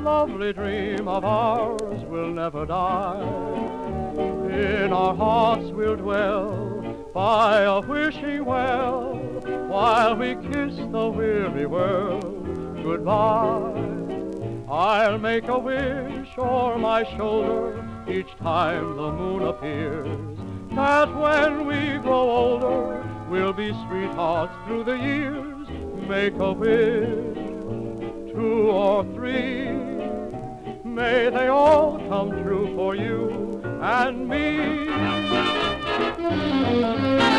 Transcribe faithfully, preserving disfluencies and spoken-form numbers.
lovely dream of ours will never die. In our hearts we'll dwell by a wishing well, while we kiss the weary world goodbye. I'll make a wish o'er my shoulder each time the moon appears, that when we grow older we'll be sweethearts through the years. Make a wish, two or three, may they all come true for you and me.